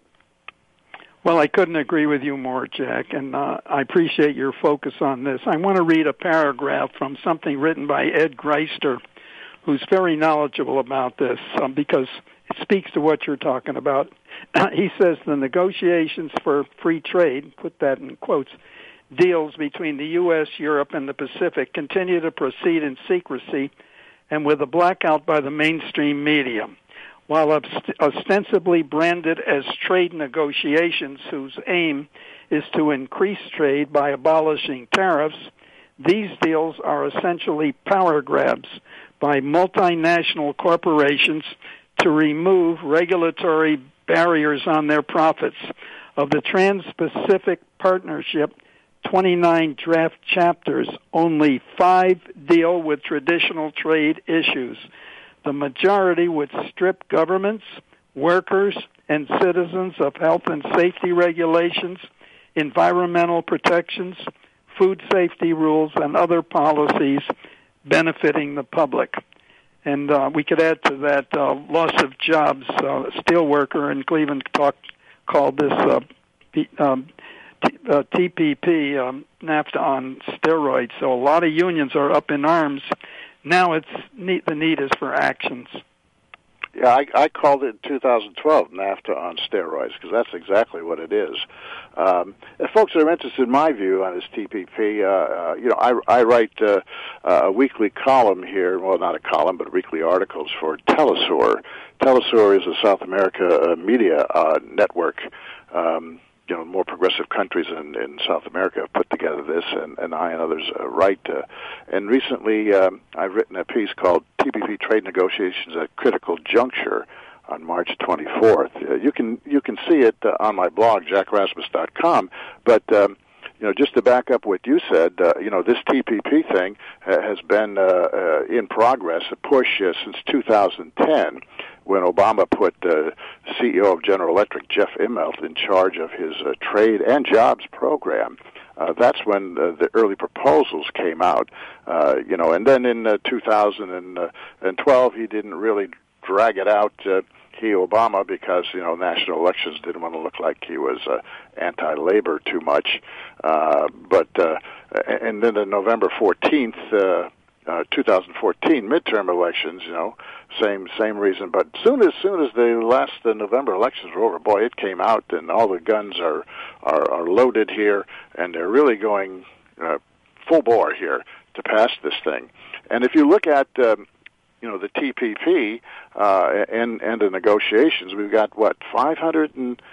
Well, I couldn't agree with you more, Jack, and uh, I appreciate your focus on this. I want to read a paragraph from something written by Ed Greister, who's very knowledgeable about this, um, because it speaks to what you're talking about. He says the negotiations for free trade, put that in quotes, deals between the U S, Europe, and the Pacific continue to proceed in secrecy and with a blackout by the mainstream media. While ost- ostensibly branded as trade negotiations whose aim is to increase trade by abolishing tariffs, these deals are essentially power grabs by multinational corporations to remove regulatory barriers on their profits. Of the Trans-Pacific Partnership, twenty-nine draft chapters, only five deal with traditional trade issues. The majority would strip governments, workers, and citizens of health and safety regulations, environmental protections, food safety rules, and other policies benefiting the public. And uh, we could add to that uh, loss of jobs. Uh, a steel worker in Cleveland talk, called this uh, P, um, T, uh, T P P, um, NAFTA on steroids. So a lot of unions are up in arms. Now it's need, the need is for actions. Yeah, I, I called it in two thousand twelve NAFTA on steroids, because that's exactly what it is. Um, if folks are interested in my view on this T P P, uh, uh, you know, I, I write uh, a weekly column here, well, not a column, but weekly articles for Telesur. Telesur is a South America uh, media uh, network. Um, you know, more progressive countries in, in South America have put together this, and, and I and others uh, write. Uh, and recently, um, I've written a piece called T P P Trade Negotiations at Critical Juncture on March twenty-fourth. Uh, you can you can see it uh, on my blog, jack rasmus dot com. But um, you know, just to back up what you said, uh, you know, this T P P thing uh, has been uh, uh, in progress, a push uh, since two thousand ten. When Obama put uh, C E O of General Electric, Jeff Immelt, in charge of his uh, trade and jobs program. Uh, that's when uh, the early proposals came out, uh, you know, and then in uh, two thousand twelve, he didn't really drag it out, uh, he, Obama, because, you know, national elections didn't want to look like he was uh, anti-labor too much. Uh, but, uh, and then the November fourteenth, uh, Uh, two thousand fourteen midterm elections, you know, same same reason. But soon as soon as the last uh, November elections were over, boy, it came out, and all the guns are are, are loaded here, and they're really going uh, full bore here to pass this thing. And if you look at um, you know, the T P P uh, and and the negotiations, we've got what five hundred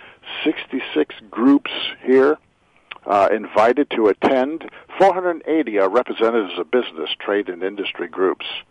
sixty-six groups here. Uh, invited to attend. four hundred eighty are representatives of business, trade, and industry groups.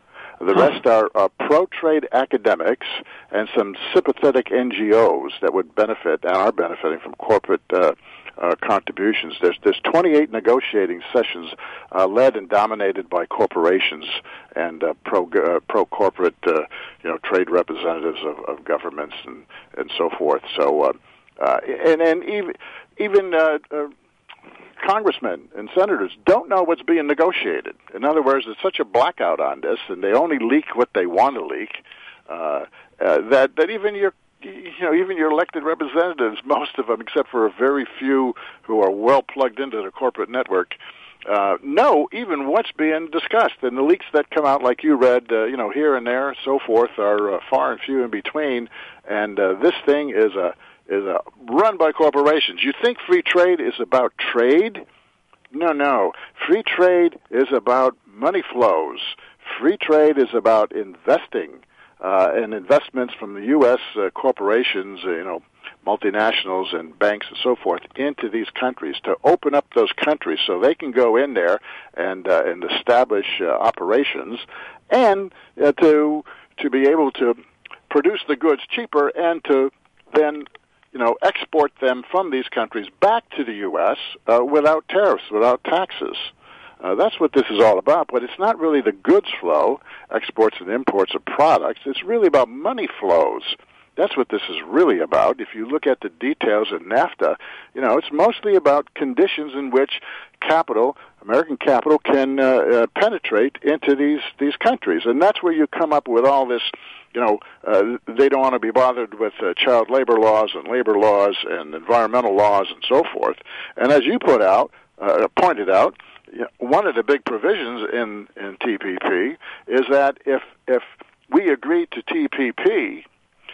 The rest are uh, pro-trade academics and some sympathetic N G Os that would benefit and are benefiting from corporate uh, uh, contributions. There's there's twenty-eight negotiating sessions uh, led and dominated by corporations and uh, pro uh, pro corporate uh, you know trade representatives of, of governments and and so forth. So uh, uh, and and even even uh, uh, congressmen and senators don't know what's being negotiated. In other words, there's such a blackout on this, and they only leak what they want to leak. Uh, uh, that that even your you know even your elected representatives, most of them, except for a very few who are well plugged into the corporate network, uh, know even what's being discussed. And the leaks that come out, like you read, uh, you know, here and there, so forth, are uh, far and few in between. And uh, this thing is a is a run by corporations. You think free trade is about trade? No, no. Free trade is about money flows. Free trade is about investing. Uh, and investments from the U S uh, corporations, uh, you know, multinationals and banks and so forth into these countries to open up those countries so they can go in there and uh, and establish uh, operations and uh, to to be able to produce the goods cheaper and to then you know export them from these countries back to the U S uh, without tariffs, without taxes. Uh, that's what this is all about, but it's not really the goods flow, exports and imports of products. It's really about money flows. That's what this is really about. If you look at the details of NAFTA, you know, it's mostly about conditions in which capital, American capital, can uh, uh, penetrate into these, these countries. And that's where you come up with all this, you know, uh, they don't want to be bothered with uh, child labor laws and labor laws and environmental laws and so forth. And as you put out, uh, pointed out, one of the big provisions in, in T P P is that if if we agree to T P P,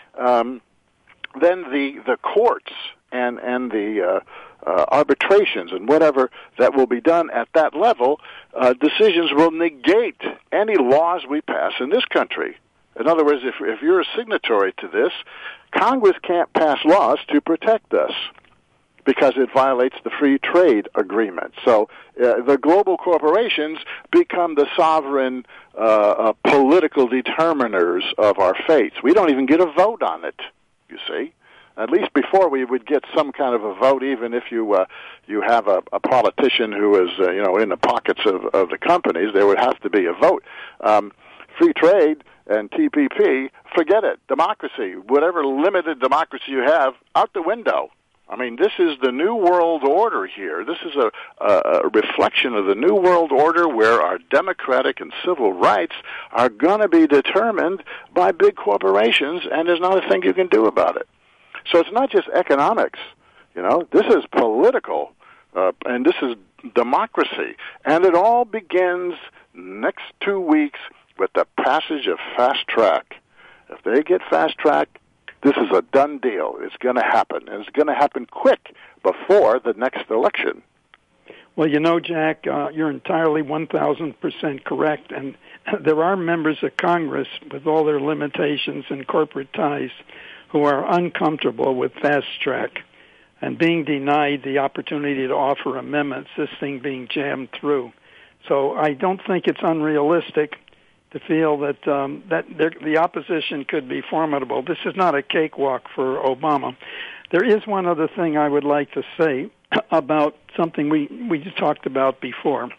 um, then the the courts and and the uh, uh, arbitrations and whatever that will be done at that level, uh, decisions will negate any laws we pass in this country. In other words, if if you're a signatory to this, Congress can't pass laws to protect us, because it violates the free trade agreement. So uh, the global corporations become the sovereign uh, uh, political determiners of our fates. We don't even get a vote on it, you see. At least before we would get some kind of a vote, even if you uh, you have a, a politician who is uh, you know in the pockets of, of the companies, there would have to be a vote. Um, free trade and T P P, forget it. Democracy, whatever limited democracy you have, out the window. I mean, this is the New World Order here. This is a, a reflection of the New World Order where our democratic and civil rights are going to be determined by big corporations, and there's not a thing you can do about it. So it's not just economics, you know. This is political, uh, and this is democracy. And it all begins next two weeks with the passage of Fast Track. If they get Fast Track, this is a done deal. It's going to happen, and it's going to happen quick before the next election. Well, you know, Jack, uh, you're entirely one thousand percent correct, and there are members of Congress, with all their limitations and corporate ties, who are uncomfortable with Fast Track and being denied the opportunity to offer amendments, this thing being jammed through. So I don't think it's unrealistic to feel that um, that there, the opposition could be formidable. This is not a cakewalk for Obama. There is one other thing I would like to say about something we, we just talked about before.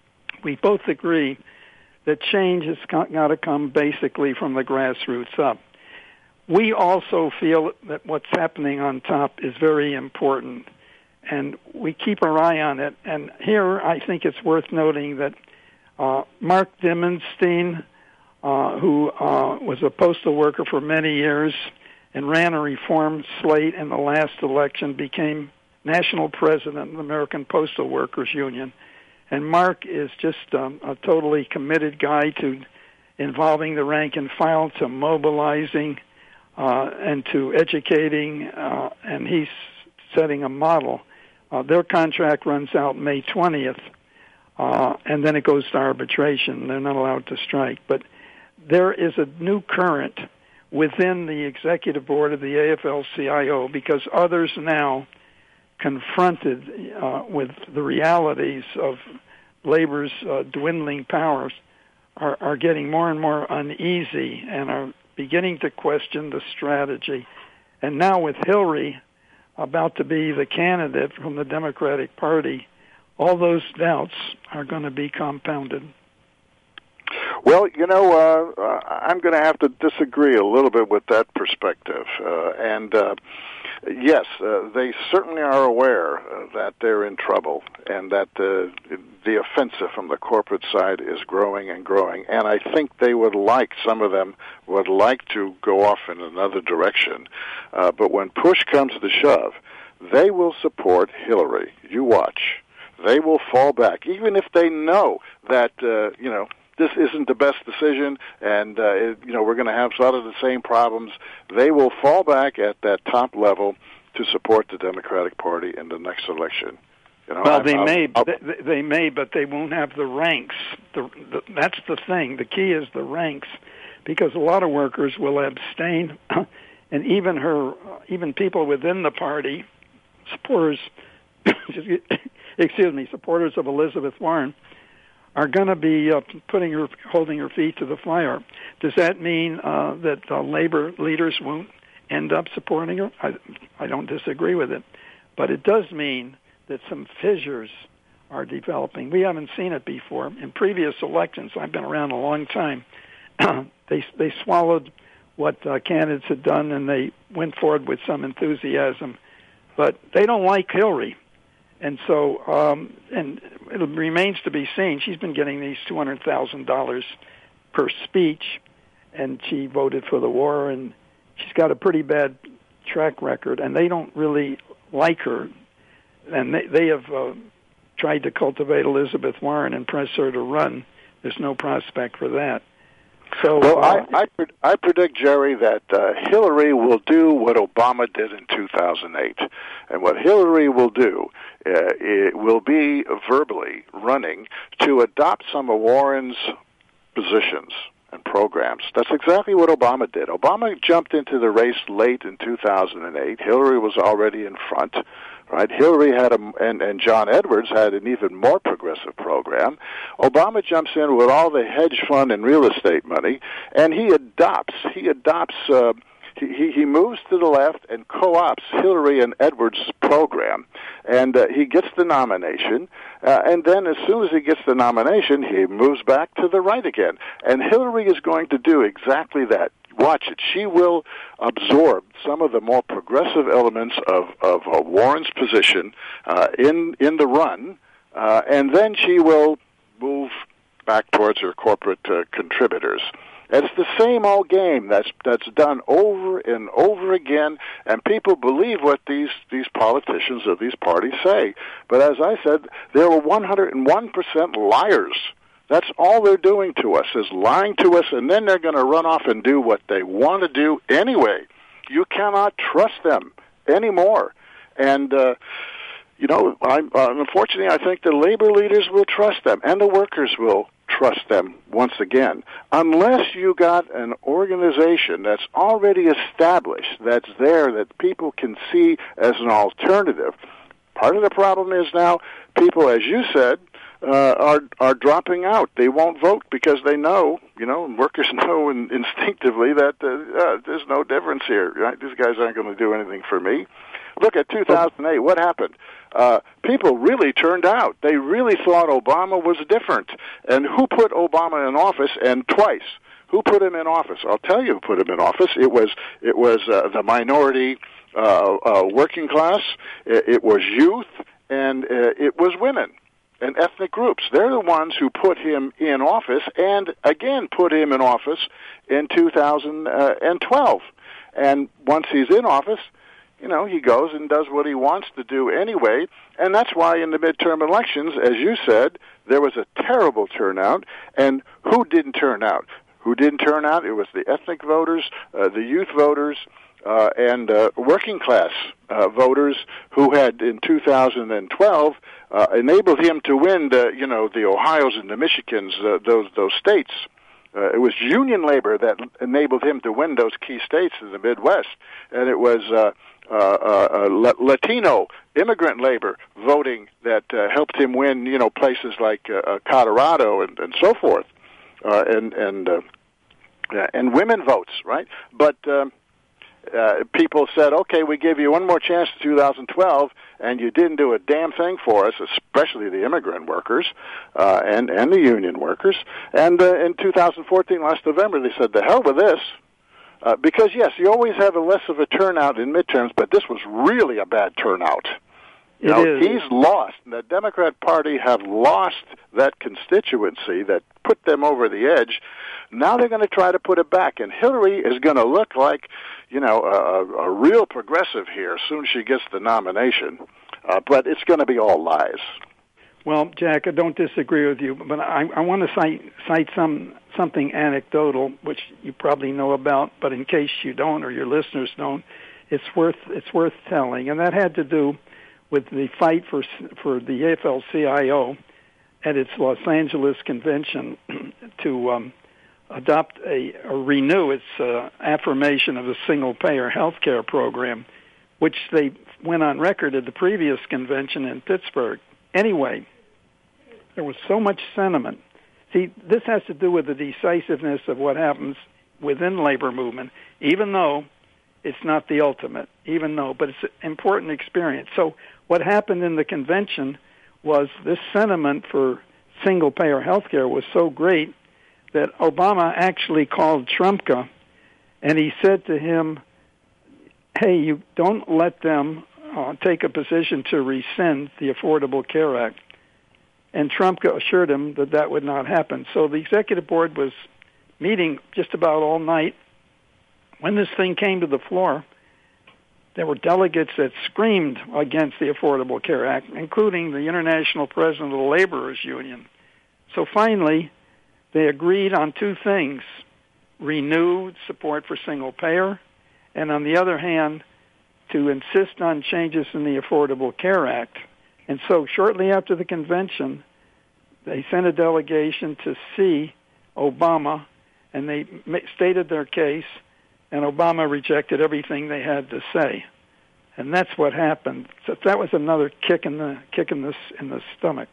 We both agree that change has got to come basically from the grassroots up. We also feel that what's happening on top is very important, and we keep our eye on it. And here I think it's worth noting that Uh, Mark Dimmenstein, uh, who uh, was a postal worker for many years and ran a reform slate in the last election, became national president of the American Postal Workers Union. And Mark is just um, a totally committed guy to involving the rank and file, to mobilizing uh, and to educating, uh, and he's setting a model. Uh, their contract runs out May twentieth. Uh, and then it goes to arbitration. They're not allowed to strike. But there is a new current within the executive board of the A F L C I O, because others now, confronted uh, with the realities of labor's uh, dwindling powers, are, are getting more and more uneasy and are beginning to question the strategy. And now with Hillary about to be the candidate from the Democratic Party, all those doubts are going to be compounded. Well, you know, uh, I'm going to have to disagree a little bit with that perspective. Uh, and, uh, yes, uh, they certainly are aware uh, that they're in trouble and that uh, the offensive from the corporate side is growing and growing. And I think they would like, some of them would like to go off in another direction. Uh, but when push comes to shove, they will support Hillary. You watch. They will fall back, even if they know that, uh, you know, this isn't the best decision, and, uh, it, you know, we're going to have a lot of the same problems. They will fall back at that top level to support the Democratic Party in the next election. You know, well, I'm, they I'm, may, I'm, they, they may, but they won't have the ranks. The, the, that's the thing. The key is the ranks, because a lot of workers will abstain, and even her, even people within the party, supporters, excuse me, supporters of Elizabeth Warren, are going to be uh, putting her, holding her feet to the fire. Does that mean uh, that uh, labor leaders won't end up supporting her? I, I don't disagree with it, but it does mean that some fissures are developing. We haven't seen it before. In previous elections, I've been around a long time, they they swallowed what uh, candidates had done, and they went forward with some enthusiasm, but they don't like Hillary. And so, um, and it remains to be seen. She's been getting these two hundred thousand dollars per speech, and she voted for the war, and she's got a pretty bad track record, and they don't really like her. And they, they have uh, tried to cultivate Elizabeth Warren and press her to run. There's no prospect for that. So, well, uh, I, I, I predict, Jerry, that uh, Hillary will do what Obama did in two thousand eight. And what Hillary will do, uh, it will be verbally running to adopt some of Warren's positions and programs. That's exactly what Obama did. Obama jumped into the race late in two thousand eight. Hillary was already in front. Right, Hillary had a, and, and John Edwards had an even more progressive program. Obama jumps in with all the hedge fund and real estate money, and he adopts, he adopts, uh, he, he moves to the left and co-ops Hillary and Edwards' program, and uh, he gets the nomination, uh, and then as soon as he gets the nomination, he moves back to the right again. And Hillary is going to do exactly that. Watch it. She will absorb some of the more progressive elements of, of uh, Warren's position uh, in in the run, uh, and then she will move back towards her corporate uh, contributors. And it's the same old game that's that's done over and over again, and people believe what these, these politicians of these parties say. But as I said, there were one hundred one percent liars. That's all they're doing to us, is lying to us, and then they're going to run off and do what they want to do anyway. You cannot trust them anymore. And, uh, you know, I'm, uh, unfortunately, I think the labor leaders will trust them, and the workers will trust them once again. Unless you got an organization that's already established, that's there, that people can see as an alternative. Part of the problem is now people, as you said, Uh, are are dropping out. They won't vote because they know, you know, workers know in, instinctively that uh, uh, there's no difference here. Right? These guys aren't going to do anything for me. Look at two thousand eight. What happened? Uh, people really turned out. They really thought Obama was different. And who put Obama in office? And twice. Who put him in office? I'll tell you who put him in office. It was it was uh, the minority uh, uh, working class. It, it was youth, and uh, it was women and ethnic groups. They're the ones who put him in office, and again put him in office in two thousand twelve. And once he's in office, you know, he goes and does what he wants to do anyway, and that's why in the midterm elections, as you said, there was a terrible turnout. And who didn't turn out? Who didn't turn out? It was the ethnic voters, uh, the youth voters, uh, and uh, working class uh, voters who had in two thousand twelve uh, enabled him to win the, you know, the Ohios and the Michigans, uh, those those states. Uh, it was union labor that enabled him to win those key states in the Midwest, and it was uh, uh, uh, Latino immigrant labor voting that uh, helped him win, you know, places like uh, Colorado and, and so forth. uh, and and uh, and women votes, right? But um, uh, people said, okay, we gave you one more chance in two thousand twelve, and you didn't do a damn thing for us, especially the immigrant workers uh, and and the union workers. And uh, in two thousand fourteen, last November, they said, the hell with this. Uh, because, yes, you always have a less of a turnout in midterms, but this was really a bad turnout. You it know, is. he's lost. The Democrat Party have lost that constituency that put them over the edge. Now they're going to try to put it back, and Hillary is going to look like, you know, a, a real progressive here as soon as she gets the nomination. Uh, but it's going to be all lies. Well, Jack, I don't disagree with you, but I, I want to cite cite some something anecdotal, which you probably know about, but in case you don't or your listeners don't, it's worth it's worth telling, and that had to do with the fight for for the A F L C I O at its Los Angeles convention to um, adopt a or renew its uh, affirmation of a single-payer health care program, which they went on record at the previous convention in Pittsburgh. Anyway, there was so much sentiment. See, this has to do with the decisiveness of what happens within labor movement, even though it's not the ultimate, even though, but it's an important experience. So what happened in the convention was this sentiment for single-payer health care was so great that Obama actually called Trumka, and he said to him, hey, you don't let them uh, take a position to rescind the Affordable Care Act. And Trump assured him that that would not happen. So the executive board was meeting just about all night. When this thing came to the floor, there were delegates that screamed against the Affordable Care Act, including the international president of the Laborers Union. So finally, they agreed on two things: renewed support for single payer, and on the other hand, to insist on changes in the Affordable Care Act. And so shortly after the convention, they sent a delegation to see Obama, and they stated their case, and Obama rejected everything they had to say. And that's what happened. So that was another kick in the kick in the, in the stomach.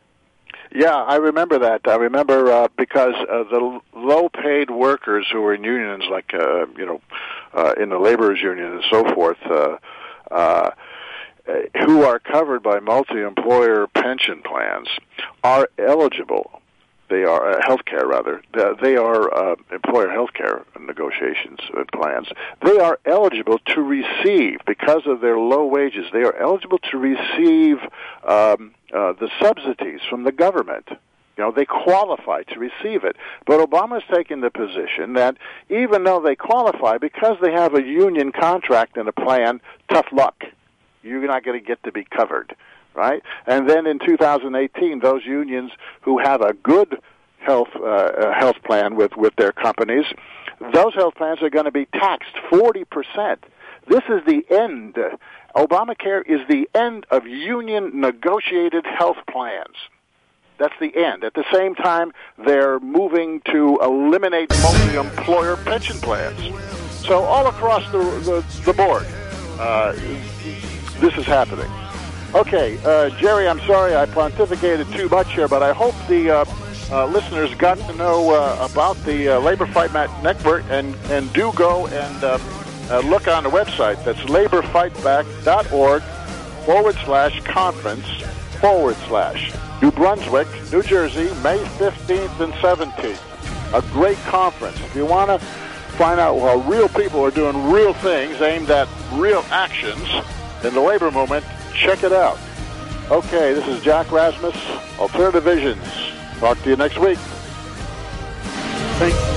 Yeah, I remember that. I remember uh, because uh, the low-paid workers who were in unions, like uh, you know, uh, in the laborers' union and so forth, uh, uh, who are covered by multi-employer pension plans, are eligible. They are uh, health care, rather. They are uh, employer health care negotiations and plans. They are eligible to receive, because of their low wages, they are eligible to receive um, uh, the subsidies from the government. You know, they qualify to receive it. But Obama's taken the position that even though they qualify, because they have a union contract and a plan, tough luck. You're not going to get to be covered. Right? And then in two thousand eighteen, those unions who have a good health uh, health plan with, with their companies, those health plans are going to be taxed forty percent. This is the end. Obamacare is the end of union negotiated health plans. That's the end. At the same time, they're moving to eliminate multi-employer pension plans. So all across the, the, the board, uh, this is happening. Okay, uh, Jerry, I'm sorry I pontificated too much here, but I hope the uh, uh, listeners got to know uh, about the uh, Labor Fight Network, and, and do go and uh, uh, look on the website. That's laborfightback.org forward slash conference forward slash. New Brunswick, New Jersey, May fifteenth and seventeenth. A great conference. If you want to find out how real people are doing real things aimed at real actions in the labor movement, check it out. Okay, this is Jack Rasmus, Alternative Visions. Talk to you next week. Thanks.